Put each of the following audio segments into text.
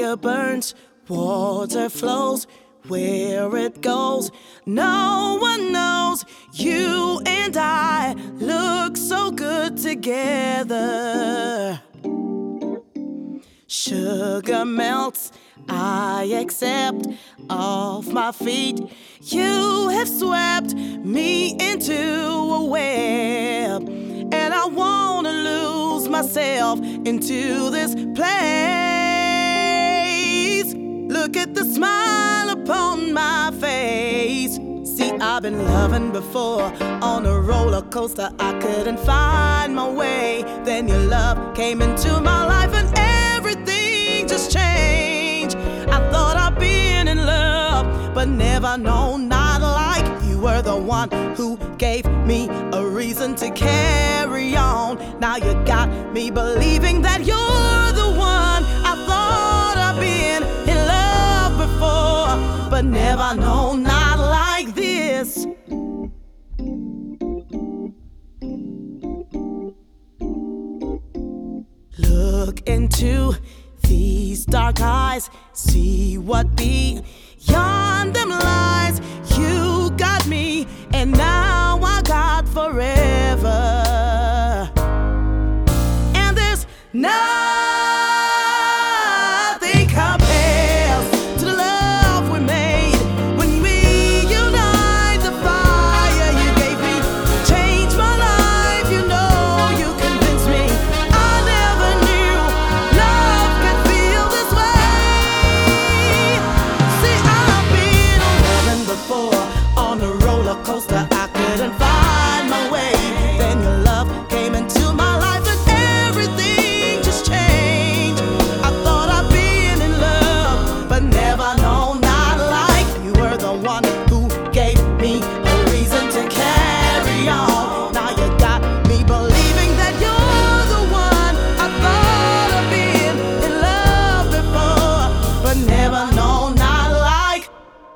Fire burns, water flows, where it goes, no one knows. You and I look so good together. Sugar melts, I accept. Off my feet, you have swept me into a web, and I wanna lose myself into this place. Look at the smile upon my face. See, I've been loving before, on a roller coaster I couldn't find my way. Then your love came into my life and everything just changed. I thought I'd been in love, but never known, not like you were the one who gave me a reason to carry on. Now you got me believing that you're the one. I thought I'd been in love before, but never known, not like this. Look into these dark eyes, see what beyond them lies. You got me, and now I got forever. And there's nothing compares to the love we made. When we unite the fire you gave me, changed my life. You know, you convinced me. I never knew love could feel this way. See, I've been loving before, on a roller coaster I couldn't find my way. Then your love came into my life and everything just changed. I thought I'd been in love, but never known, not like you were the one who gave me a reason to carry on. Now you got me believing that you're the one. I thought I'd been in love before, but never known, not like.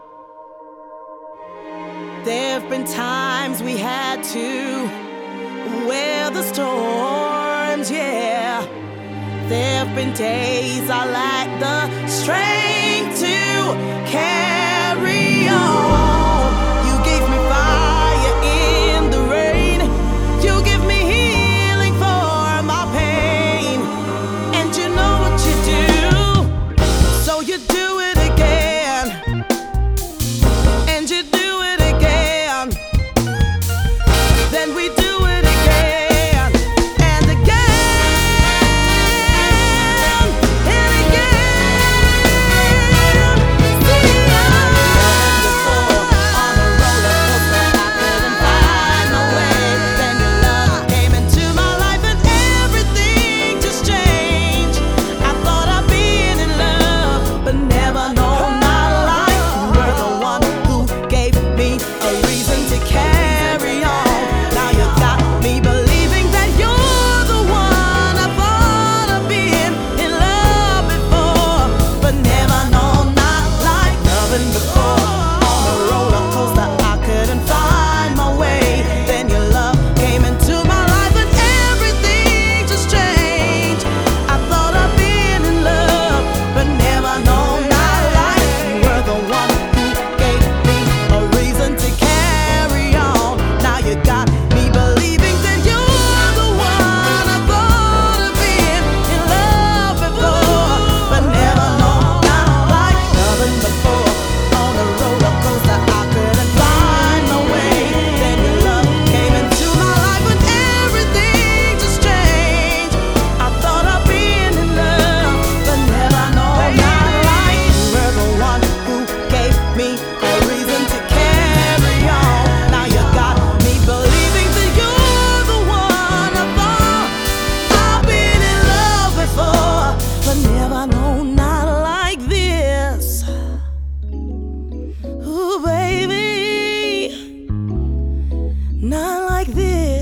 There've been times we had to weather the storms, yeah. There've been days I lacked the strength to carry on. You gave me fire in the rain. You give me healing for my pain. And you know what you do, so you do it again. And you do it again. Then we do it again and again and again. See, before, on a roller coaster I couldn't find my way. Then your love came into my life and everything just changed. I thought I'd been in love, but never known, not like you were the one who gave me a reason to carry on. Now you got me believing that you're the one. I thought I'd been in love before, but never known, not like loving before. On a roller coaster I couldn't find my way. Then your love came into my life and everything just changed. I thought I'd been in love, but never known, not like you were the one who gave me a reason to carry on. Now you got me believing that you're the one. I thought I'd been in love before, but never known, not like loving before. On a roller coaster I couldn't find my way. Then your love came into my life and everything just changed. I thought I'd been in love, but never known, not like you were the one who gave me a reason to carry on. Now you got me believing that you're the one. I thought I've been in love before, but never known, not like this. Ooh, baby, not like this.